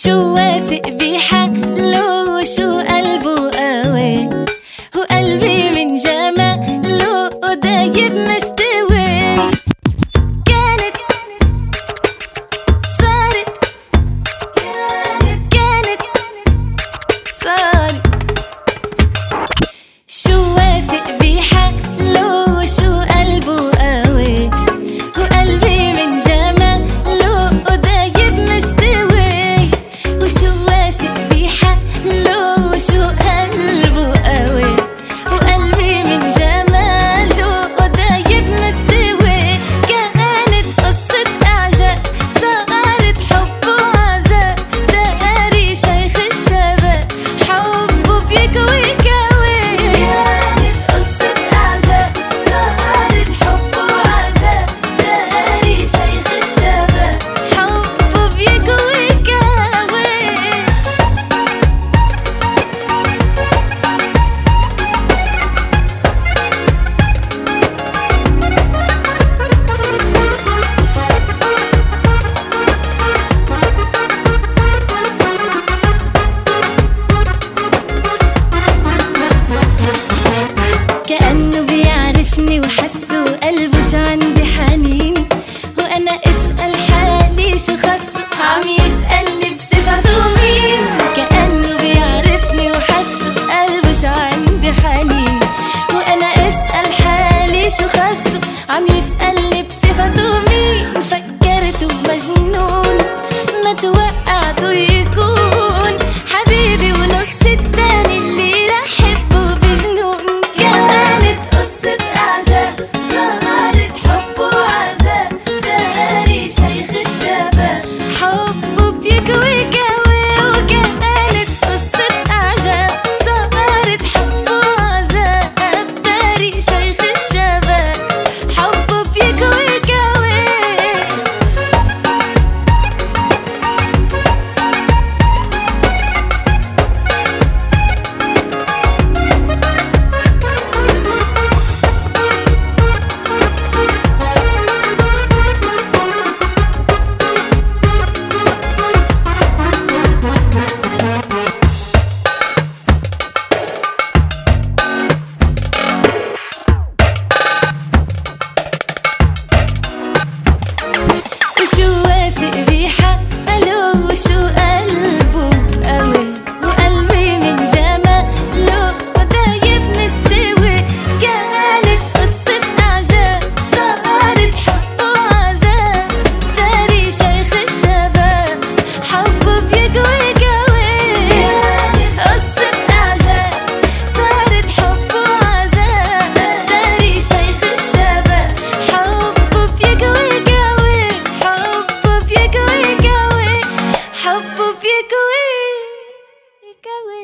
شو واثق بحاله وشو قلبه قوي، وقلبي من جماله دايب مستوي. كانت صارت صارت. شو واثق بحاله وشو قلبه قوي، وقلبي من جماله دايب مستوي. وشو واثق بحاله وشو قلبه قوي، وقلبي من جماله دايب مستوي. كانت قصة إعجاب صارت حب وعذاب، داري شيخ الشباب حبه بيكوي كوي. كانت قصة إعجاب صارت حب وعذاب، داري شيخ الشباب حبه بيكوي كوي. كأنه بيعرفني وحسه قلبه شو عندي حنين، وأنا أسأل حالي شو خصه عم يسألني بصفته مين. كأنه بيعرفني وحسه قلبه شو عندي حنين، وأنا أسأل حالي شو خصه عم يسألني بصفته مين. فكرته مجنون ما توقعته يكون حبيبي ونص التاني اللي رح حبه بجنون. كانت قصة إعجاب صارت حب وعذاب، داري شيخ الشباب حبه بيكوي كوي. وكانت قصة إعجاب صارت حب وعذاب، داري شيخ الشباب حبه بيكوي كوي. وشو واثق بحاله وشو قلبه قوي، وقلبي من جماله دايب مستوي. كانت قصة إعجاب صارت حب وعذاب، داري شيخ الشباب حبه بيكوي كوي. كانت قصة إعجاب صارت حب وعذاب، داري شيخ الشباب حبه بيكوي كوي. حبه بيكوي كوي، حبه بيكوي كوي.